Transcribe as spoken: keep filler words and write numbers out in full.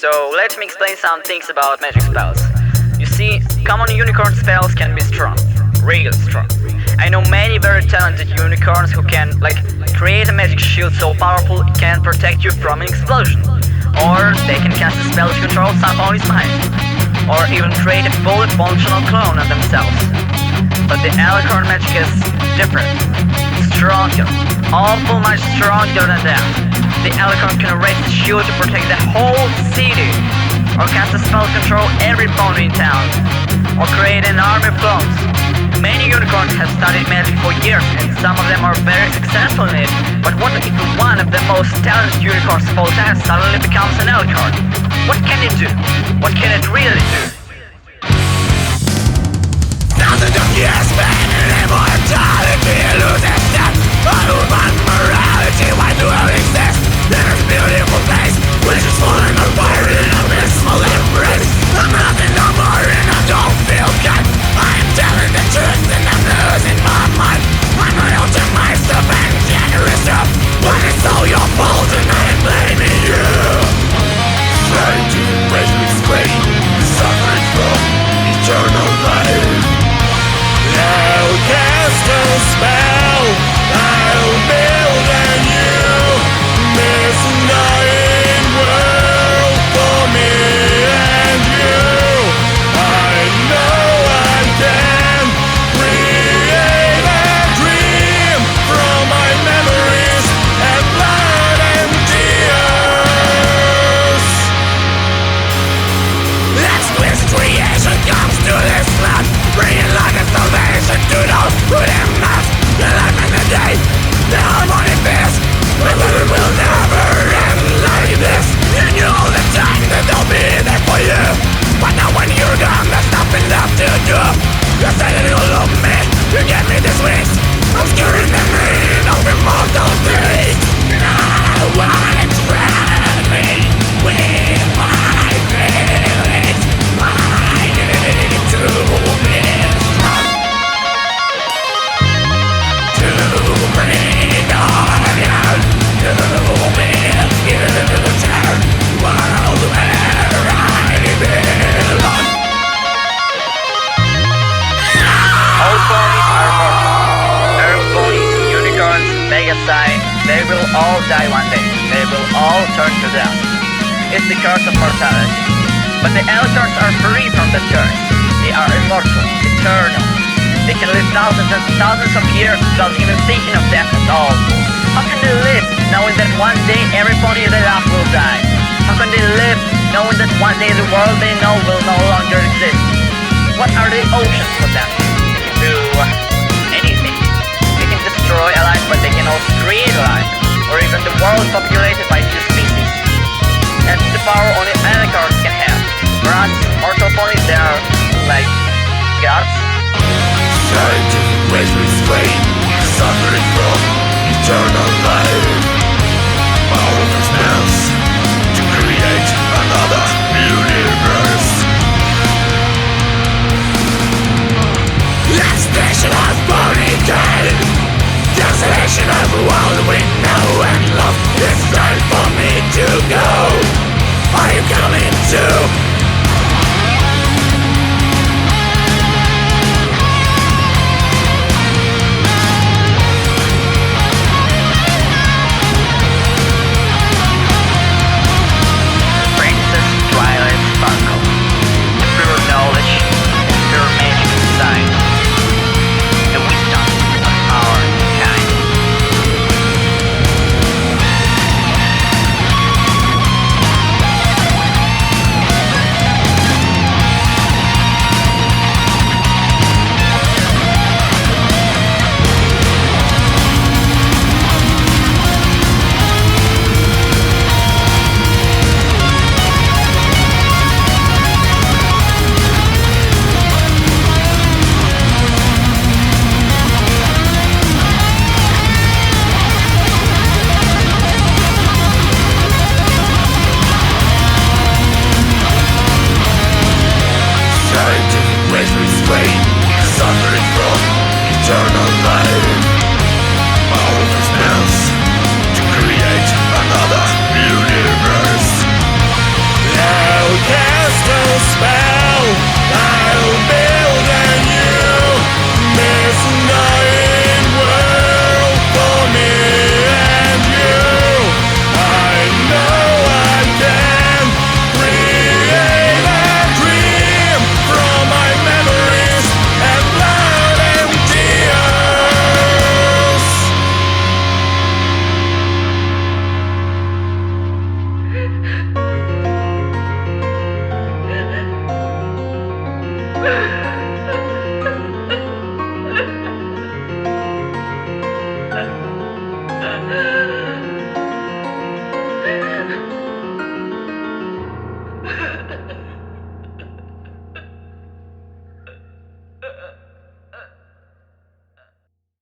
So let me explain some things about magic spells. You see, common unicorn spells can be strong, really strong. I know many very talented unicorns who can, like, create a magic shield so powerful it can protect you from an explosion. Or they can cast a spell to control some opponent's mind. Or even create a fully functional clone of themselves. But the Alicorn magic is different. Stronger. Awful much stronger than that. The Alicorn can raise its shield to protect the whole city. Or cast a spell to control every opponent in town. Or create an army of clones. Many unicorns have studied magic for years, and some of them are very successful in it. But what if one of the most talented unicorns of all time suddenly becomes an Alicorn? What can it do? What can it really do? Thousands of years spent in immortality, loses that human morality. Why do I exist in this beautiful place, which is falling apart in a abysmal embrace? I'm nothing no more and I don't feel good. I am telling the truth and I'm losing my mind. I'm my own demise and generous up, but it's all your fault and I am blaming you. Trying to measure explain the suffering from eternal life. I'll cast a spell, I'll build a new mystifying world for me and you. I know I can create a dream from my memories and blood and tears. That's when creation comes to this land, bringing life and salvation to those who have not. The life and the day, the harmony fierce, but it will never end like this. You knew all the time that they'll be there for you, but now when you're gone, there's nothing left to do. You said that you'll love me, you gave me these wings, obscuring the meaning of immortal things. Now I drown me with my feelings. I need to be strong, to bring on again, to be in the turn world where I belong. All ponies are mortal. Earth ponies, unicorns, Pegasi, they will all die one day. They will all turn to dust. It's the curse of mortality. But the Alicorns are free from that curse. They are immortal, eternal. They can live thousands and thousands of years without even thinking of death at all. How can they live knowing that one day every pony they love will die? How can they live knowing that one day the world they know will no longer exist? What are the oceans for them? They can do anything. They can destroy a life, but they can also create a life. Or even the world populated by new species. And the power only Alicorns can have. For us, mortal ponies, they are like gods. Scientific ways to explain the suffering from eternal life. Powerful spells to create another universe. Extinction of mankind, desolation of the world we know and love. It's time for me Thank you.